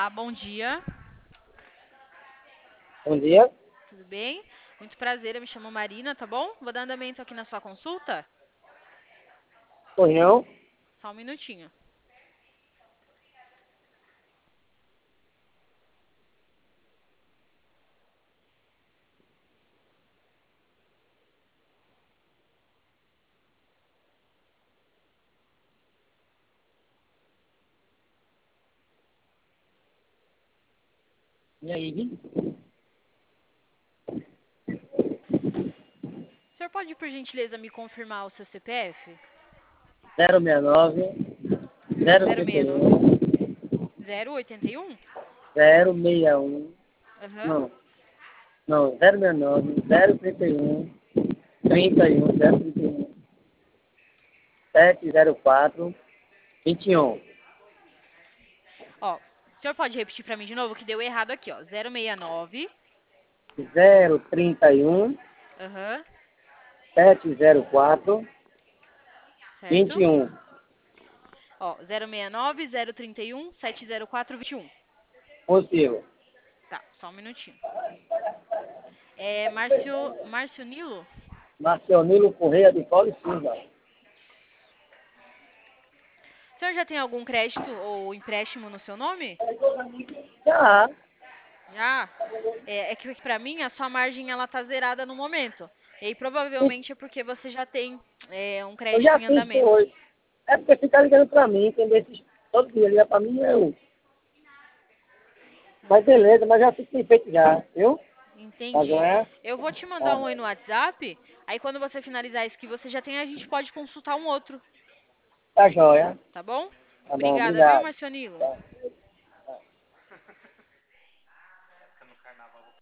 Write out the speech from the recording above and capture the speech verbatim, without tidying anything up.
Olá, bom dia. Bom dia. Tudo bem? Muito prazer, eu me chamo Marina, tá bom? Vou dar andamento aqui na sua consulta. Pois não? Só um minutinho. E aí? O senhor pode, por gentileza, me confirmar o seu C P F? zero seis nove, zero Zero trinta e seis nove, um, zero oitenta e um. zero seis um, Aham. não, não, zero seis nove, zero trinta e um, trinta e um, zero trinta e um, sete zero quatro, vinte e um. Ó, o senhor pode repetir pra mim de novo que deu errado aqui, ó. Zero seis nove. zero trinta e um, Aham. sete zero quatro, vinte Certo? e um. Ó, zero seis nove, zero trinta e um, sete zero quatro, vinte e um. Consigo. Tá, só um minutinho. É Márcio, Márcio Nilo? Marcionilo Correia de Paulo e Silva. O senhor já tem algum crédito ou empréstimo no seu nome? Já, Já? É, é que pra mim a sua margem ela tá zerada no momento. E aí provavelmente é porque você já tem é, um eu crédito já em fiz andamento. hoje. É porque fica ligando pra mim, entendeu? Esses- Todo dia liga pra mim, eu. Mas beleza, mas já fiz bem feito já, viu? Tá Entendi. joia? Eu vou te mandar Tá. um oi no WhatsApp. Aí quando você finalizar isso que você já tem, a gente pode consultar um outro, Tá joia. tá bom? Tá bom, Obrigada, viu, obrigado. Marcionilo? Tá.